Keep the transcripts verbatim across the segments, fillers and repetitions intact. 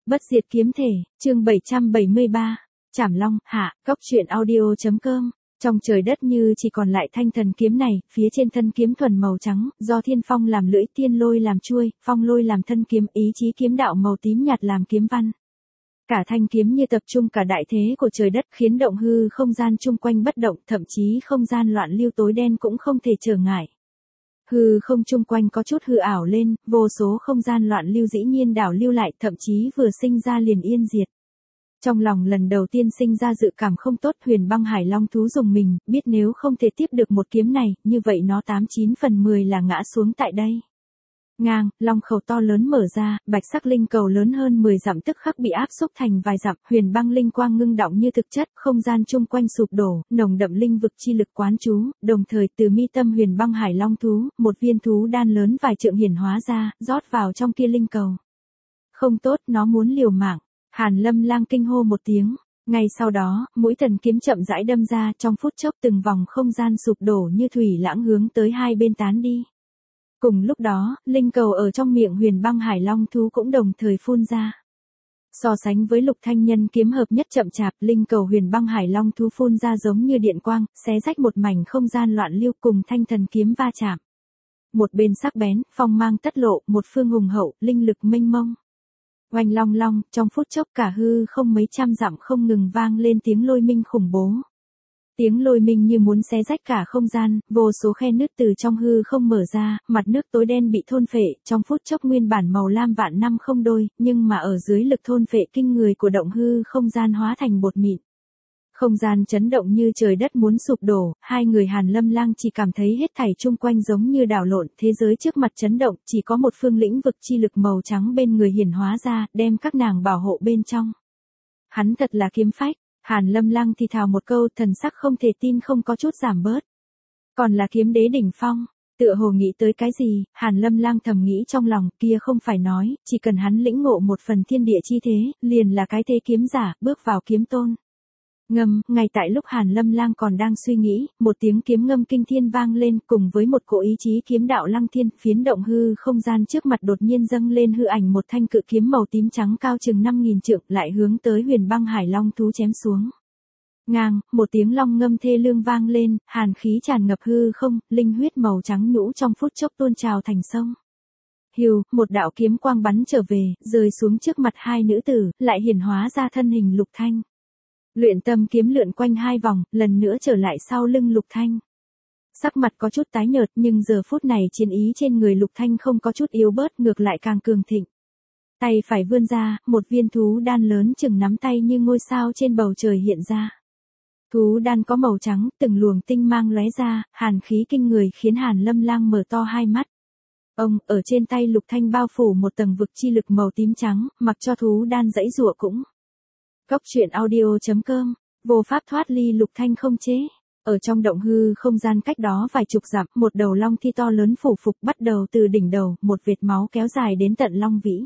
Bất diệt kiếm thể, chương bảy trăm bảy mươi ba, Trảm Long, hạ, góc truyện audio.com. Trong trời đất như chỉ còn lại thanh thần kiếm này, phía trên thân kiếm thuần màu trắng, do thiên phong làm lưỡi, tiên lôi làm chuôi, phong lôi làm thân kiếm, ý chí kiếm đạo màu tím nhạt làm kiếm văn. Cả thanh kiếm như tập trung cả đại thế của trời đất, khiến động hư không gian chung quanh bất động, thậm chí không gian loạn lưu tối đen cũng không thể trở ngại. Hư không chung quanh có chút hư ảo lên, vô số không gian loạn lưu dĩ nhiên đảo lưu lại, thậm chí vừa sinh ra liền yên diệt. Trong lòng lần đầu tiên sinh ra dự cảm không tốt, Huyền Băng Hải Long thú dùng mình, biết nếu không thể tiếp được một kiếm này, như vậy nó tám chín phần mười là ngã xuống tại đây. Ngang, long khẩu to lớn mở ra, bạch sắc linh cầu lớn hơn mười dặm tức khắc bị áp xúc thành vài dặm, huyền băng linh quang ngưng động như thực chất, không gian chung quanh sụp đổ, nồng đậm linh vực chi lực quán chú, đồng thời từ mi tâm Huyền Băng Hải Long thú, một viên thú đan lớn vài trượng hiển hóa ra, rót vào trong kia linh cầu. Không tốt, nó muốn liều mạng. Hàn Lâm Lang kinh hô một tiếng. Ngay sau đó, mũi thần kiếm chậm rãi đâm ra, trong phút chốc từng vòng không gian sụp đổ như thủy lãng hướng tới hai bên tán đi. Cùng lúc đó, linh cầu ở trong miệng Huyền Băng Hải Long thú cũng đồng thời phun ra. So sánh với Lục Thanh nhân kiếm hợp nhất chậm chạp, linh cầu Huyền Băng Hải Long thú phun ra giống như điện quang, xé rách một mảnh không gian loạn lưu cùng thanh thần kiếm va chạm. Một bên sắc bén, phong mang tất lộ, một phương hùng hậu, linh lực mênh mông. Oanh long long, trong phút chốc cả hư không mấy trăm dặm không ngừng vang lên tiếng lôi minh khủng bố. Tiếng lôi minh như muốn xé rách cả không gian, vô số khe nứt từ trong hư không mở ra, mặt nước tối đen bị thôn phệ, trong phút chốc nguyên bản màu lam vạn năm không đôi, nhưng mà ở dưới lực thôn phệ kinh người của động hư không gian hóa thành bột mịn. Không gian chấn động như trời đất muốn sụp đổ, hai người Hàn Lâm Lang chỉ cảm thấy hết thảy chung quanh giống như đảo lộn, thế giới trước mặt chấn động, chỉ có một phương lĩnh vực chi lực màu trắng bên người hiển hóa ra, đem các nàng bảo hộ bên trong. Hắn thật là kiếm phách, Hàn Lâm Lang thì thào một câu, thần sắc không thể tin không có chút giảm bớt. Còn là kiếm đế đỉnh phong, tựa hồ nghĩ tới cái gì, Hàn Lâm Lang thầm nghĩ trong lòng, kia không phải nói, chỉ cần hắn lĩnh ngộ một phần thiên địa chi thế, liền là cái thế kiếm giả, bước vào kiếm tôn. Ngâm, ngay tại lúc Hàn Lâm Lang còn đang suy nghĩ, một tiếng kiếm ngâm kinh thiên vang lên, cùng với một cỗ ý chí kiếm đạo lăng thiên, phiến động hư không gian trước mặt đột nhiên dâng lên hư ảnh một thanh cự kiếm màu tím trắng cao chừng năm nghìn trượng, lại hướng tới Huyền Băng Hải Long thú chém xuống. Ngang, một tiếng long ngâm thê lương vang lên, hàn khí tràn ngập hư không, linh huyết màu trắng nhũ trong phút chốc tuôn trào thành sông. Hiu, một đạo kiếm quang bắn trở về, rơi xuống trước mặt hai nữ tử, lại hiển hóa ra thân hình Lục Thanh. Luyện tâm kiếm lượn quanh hai vòng, lần nữa trở lại sau lưng Lục Thanh. Sắc mặt có chút tái nhợt, nhưng giờ phút này chiến ý trên người Lục Thanh không có chút yếu bớt, ngược lại càng cường thịnh. Tay phải vươn ra, một viên thú đan lớn chừng nắm tay như ngôi sao trên bầu trời hiện ra. Thú đan có màu trắng, từng luồng tinh mang lóe ra, hàn khí kinh người khiến Hàn Lâm Lang mở to hai mắt. Ông, ở trên tay Lục Thanh bao phủ một tầng vực chi lực màu tím trắng, mặc cho thú đan dãy giụa cũng. Góc truyện audio.com, vô pháp thoát ly Lục Thanh không chế. Ở trong động hư không gian cách đó vài chục dặm, một đầu long thi to lớn phủ phục bắt đầu từ đỉnh đầu, một vệt máu kéo dài đến tận long vĩ.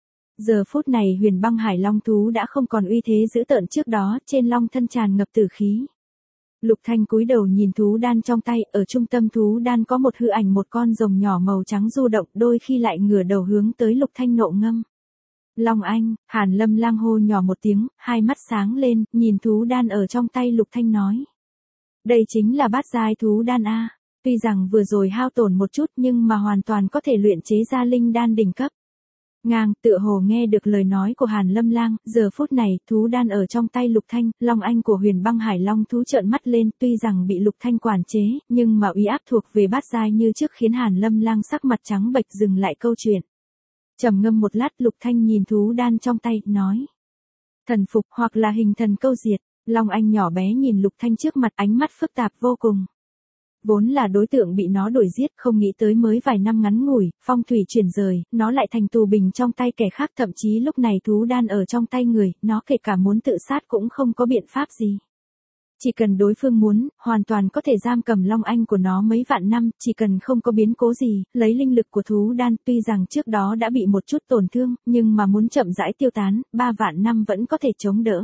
Giờ phút này Huyền Băng Hải Long thú đã không còn uy thế dữ tợn trước đó, trên long thân tràn ngập tử khí. Lục Thanh cúi đầu nhìn thú đan trong tay, ở trung tâm thú đan có một hư ảnh một con rồng nhỏ màu trắng du động, đôi khi lại ngửa đầu hướng tới Lục Thanh nộ ngâm. Long Anh, Hàn Lâm Lang hô nhỏ một tiếng, hai mắt sáng lên, nhìn thú đan ở trong tay Lục Thanh nói. Đây chính là bát giai thú đan A, tuy rằng vừa rồi hao tổn một chút nhưng mà hoàn toàn có thể luyện chế ra linh đan đỉnh cấp. Ngang, tựa hồ nghe được lời nói của Hàn Lâm Lang, giờ phút này, thú đan ở trong tay Lục Thanh, Long Anh của Huyền Băng Hải Long thú trợn mắt lên, tuy rằng bị Lục Thanh quản chế, nhưng mà uy áp thuộc về bát giai như trước khiến Hàn Lâm Lang sắc mặt trắng bệch dừng lại câu chuyện. Trầm ngâm một lát, Lục Thanh nhìn thú đan trong tay, nói. Thần phục hoặc là hình thần câu diệt, Long Anh nhỏ bé nhìn Lục Thanh trước mặt, ánh mắt phức tạp vô cùng. Vốn là đối tượng bị nó đuổi giết, không nghĩ tới mới vài năm ngắn ngủi, phong thủy chuyển rời, nó lại thành tù binh trong tay kẻ khác, thậm chí lúc này thú đan ở trong tay người, nó kể cả muốn tự sát cũng không có biện pháp gì. Chỉ cần đối phương muốn, hoàn toàn có thể giam cầm Long Anh của nó mấy vạn năm, chỉ cần không có biến cố gì, lấy linh lực của thú đan, tuy rằng trước đó đã bị một chút tổn thương, nhưng mà muốn chậm rãi tiêu tán, ba vạn năm vẫn có thể chống đỡ.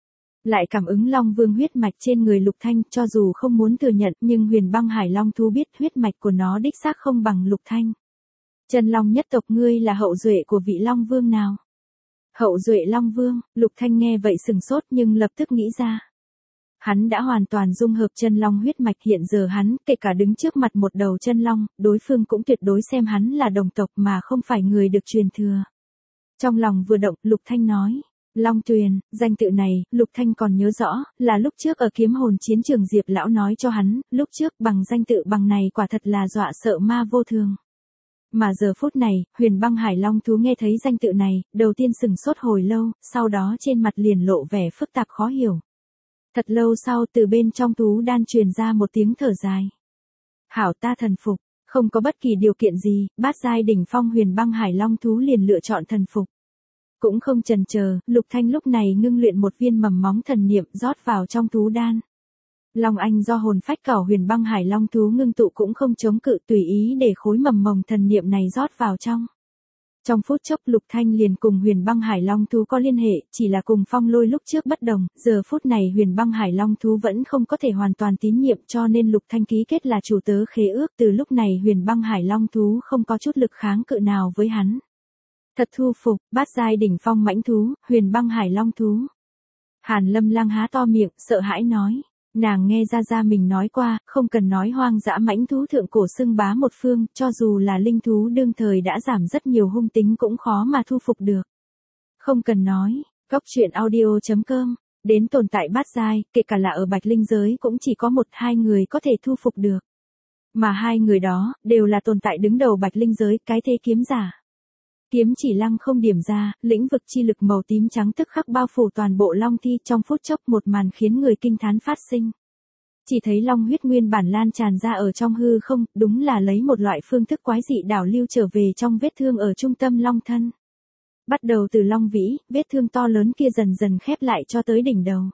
Lại cảm ứng Long Vương huyết mạch trên người Lục Thanh, cho dù không muốn thừa nhận, nhưng Huyền Băng Hải Long thú biết huyết mạch của nó đích xác không bằng Lục Thanh. Chân Long nhất tộc ngươi là hậu duệ của vị Long Vương nào? Hậu duệ Long Vương, Lục Thanh nghe vậy sừng sốt nhưng lập tức nghĩ ra. Hắn đã hoàn toàn dung hợp chân long huyết mạch, hiện giờ hắn, kể cả đứng trước mặt một đầu chân long, đối phương cũng tuyệt đối xem hắn là đồng tộc mà không phải người được truyền thừa. Trong lòng vừa động, Lục Thanh nói. Long Tuyền, danh tự này, Lục Thanh còn nhớ rõ, là lúc trước ở kiếm hồn chiến trường Diệp lão nói cho hắn, lúc trước bằng danh tự bằng này quả thật là dọa sợ ma vô thường. Mà giờ phút này, Huyền Băng Hải Long thú nghe thấy danh tự này, đầu tiên sừng sốt hồi lâu, sau đó trên mặt liền lộ vẻ phức tạp khó hiểu. Thật lâu sau từ bên trong thú đan truyền ra một tiếng thở dài. Hảo ta thần phục, không có bất kỳ điều kiện gì, bát giai đỉnh phong Huyền Băng Hải Long thú liền lựa chọn thần phục. Cũng không chần chờ, Lục Thanh lúc này ngưng luyện một viên mầm móng thần niệm rót vào trong thú đan. Long Anh do hồn phách cảo Huyền Băng Hải Long thú ngưng tụ cũng không chống cự, tùy ý để khối mầm mồng thần niệm này rót vào trong. Trong phút chốc Lục Thanh liền cùng Huyền Băng Hải Long thú có liên hệ, chỉ là cùng Phong Lôi lúc trước bất đồng, giờ phút này Huyền Băng Hải Long thú vẫn không có thể hoàn toàn tín nhiệm, cho nên Lục Thanh ký kết là chủ tớ khế ước, từ lúc này Huyền Băng Hải Long thú không có chút lực kháng cự nào với hắn. Thật thu phục, bát giai đỉnh phong mãnh thú, Huyền Băng Hải Long thú. Hàn Lâm Lang há to miệng, sợ hãi nói. Nàng nghe ra ra mình nói qua, không cần nói hoang dã mãnh thú thượng cổ xưng bá một phương, cho dù là linh thú đương thời đã giảm rất nhiều hung tính cũng khó mà thu phục được. Không cần nói, Cốc Truyện Audio chấm com, đến tồn tại bát giai, kể cả là ở Bạch Linh giới cũng chỉ có một hai người có thể thu phục được. Mà hai người đó, đều là tồn tại đứng đầu Bạch Linh giới, cái thế kiếm giả. Kiếm chỉ lăng không điểm ra, lĩnh vực chi lực màu tím trắng tức khắc bao phủ toàn bộ long thi, trong phút chốc một màn khiến người kinh thán phát sinh. Chỉ thấy long huyết nguyên bản lan tràn ra ở trong hư không, đúng là lấy một loại phương thức quái dị đảo lưu trở về trong vết thương ở trung tâm long thân. Bắt đầu từ long vĩ, vết thương to lớn kia dần dần khép lại cho tới đỉnh đầu.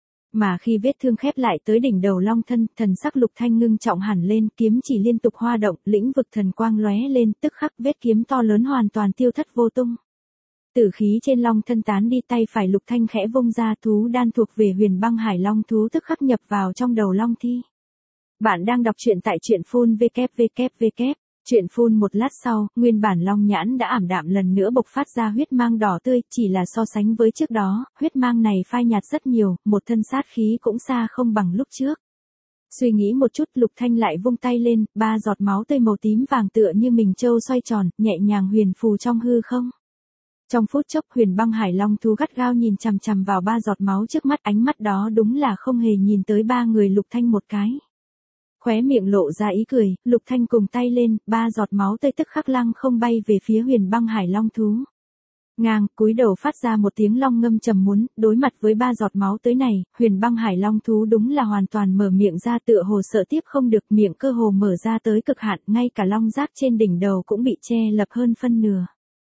Mà khi vết thương khép lại tới đỉnh đầu long thân, thần sắc Lục Thanh ngưng trọng hẳn lên, kiếm chỉ liên tục hoa động, lĩnh vực thần quang lóe lên, tức khắc vết kiếm to lớn hoàn toàn tiêu thất vô tung. Tử khí trên long thân tán đi, tay phải Lục Thanh khẽ vung ra, thú đan thuộc về Huyền Băng Hải Long thú tức khắc nhập vào trong đầu long thi. Bạn đang đọc truyện tại truyện phun vê kép vê kép vê kép. Chuyện phun một lát sau, nguyên bản long nhãn đã ảm đạm lần nữa bộc phát ra huyết mang đỏ tươi, chỉ là so sánh với trước đó, huyết mang này phai nhạt rất nhiều, một thân sát khí cũng xa không bằng lúc trước. Suy nghĩ một chút, Lục Thanh lại vung tay lên, ba giọt máu tươi màu tím vàng tựa như mình châu xoay tròn, nhẹ nhàng huyền phù trong hư không. Trong phút chốc Huyền Băng Hải Long thú gắt gao nhìn chằm chằm vào ba giọt máu trước mắt, ánh mắt đó đúng là không hề nhìn tới ba người Lục Thanh một cái. Khóe miệng lộ ra ý cười, Lục Thanh cùng tay lên, ba giọt máu tươi tức khắc lăng không bay về phía Huyền Băng Hải Long thú. Ngang, cúi đầu phát ra một tiếng long ngâm trầm muốn, đối mặt với ba giọt máu tới này, Huyền Băng Hải Long thú đúng là hoàn toàn mở miệng ra, tựa hồ sợ tiếp không được, miệng cơ hồ mở ra tới cực hạn, ngay cả long giác trên đỉnh đầu cũng bị che lập hơn phân nửa.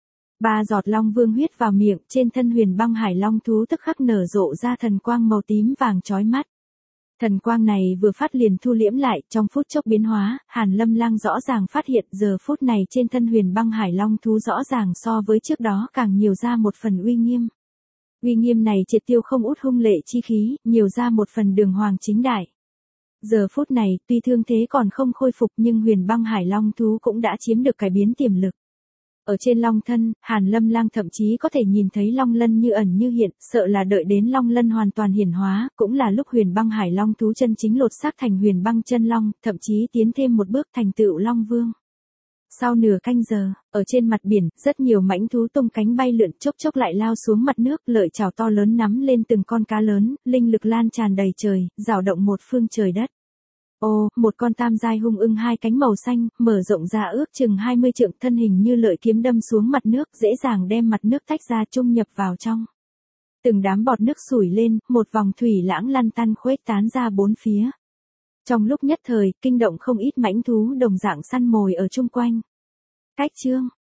Ba giọt long vương huyết vào miệng, trên thân Huyền Băng Hải Long thú tức khắc nở rộ ra thần quang màu tím vàng chói mắt. Thần quang này vừa phát liền thu liễm lại, trong phút chốc biến hóa, Hàn Lâm Lang rõ ràng phát hiện giờ phút này trên thân Huyền Băng Hải Long thú rõ ràng so với trước đó càng nhiều ra một phần uy nghiêm. Uy nghiêm này triệt tiêu không út hung lệ chi khí, nhiều ra một phần đường hoàng chính đại. Giờ phút này, tuy thương thế còn không khôi phục nhưng Huyền Băng Hải Long thú cũng đã chiếm được cải biến tiềm lực. Ở trên long thân, Hàn Lâm Lang thậm chí có thể nhìn thấy long lân như ẩn như hiện, sợ là đợi đến long lân hoàn toàn hiển hóa, cũng là lúc Huyền Băng Hải Long thú chân chính lột xác thành Huyền Băng chân long, thậm chí tiến thêm một bước thành tựu long vương. Sau nửa canh giờ, ở trên mặt biển, rất nhiều mãnh thú tung cánh bay lượn, chốc chốc lại lao xuống mặt nước, lợi chảo to lớn nắm lên từng con cá lớn, linh lực lan tràn đầy trời, rào động một phương trời đất. Ô, một con tam giai hung ưng hai cánh màu xanh, mở rộng ra ước chừng hai mươi trượng, thân hình như lợi kiếm đâm xuống mặt nước, dễ dàng đem mặt nước tách ra chung nhập vào trong. Từng đám bọt nước sủi lên, một vòng thủy lãng lăn tăn khuếch tán ra bốn phía. Trong lúc nhất thời, kinh động không ít mãnh thú đồng dạng săn mồi ở chung quanh. Cách chương